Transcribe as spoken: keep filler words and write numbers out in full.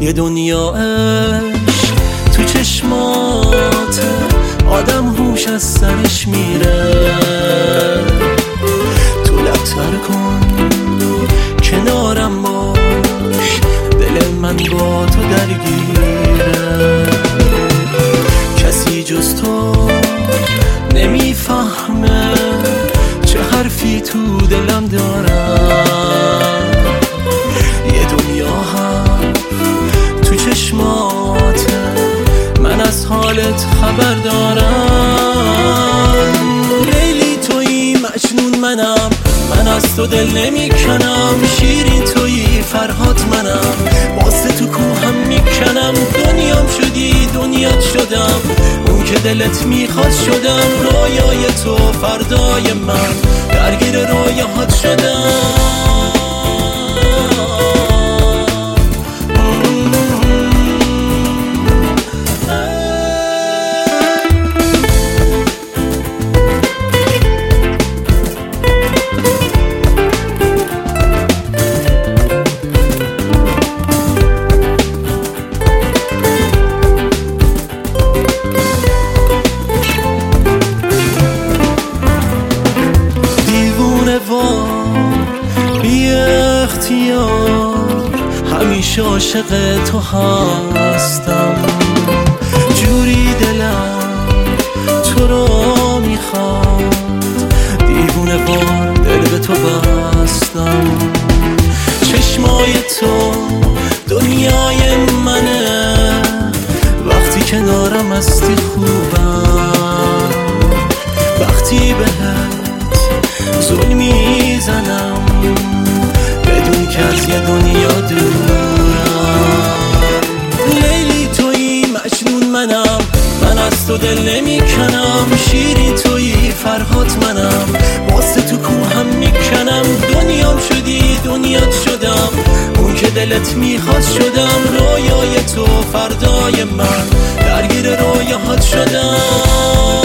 یه دنیا عشق تو چشمات آدم هوش از سرش میره. تو لبتر کن کنارم باش، دل من با تو درگیره. کسی جز تو نمیفهمه چه حرفی تو دلم دارم. یه دنیا هم تو چشماته، من از حالت خبر دارم. لیلی تویی مجنون منم، من از تو دل نمیکنم. شیرین تویی فرهاد منم، واسه تو کوهم میکنم. دنیام شدی دنیات شدم، اون که دلت میخواد شدم. رویای تو فردای من، درگیر رویاهات شدم. بی اختیار همیشه عاشق تو هستم. جوری دلم تو رو میخواد، دیوونه وار دل به تو بستم. چشمای تو دنیای منه، وقتی کنارم هستی خوبم. وقتی بهت زل میزنم بدون که از یه دنیا دورم. لیلی تویی مجنون منم، من از تو دل نمیکنم. شیرین تویی فرهاد منم، واسه تو کوهم میکنم. دنیام شدی دنیات شدم، اون که دلت میخواد شدم. رویای تو فردای من، درگیر رویاهات شدم.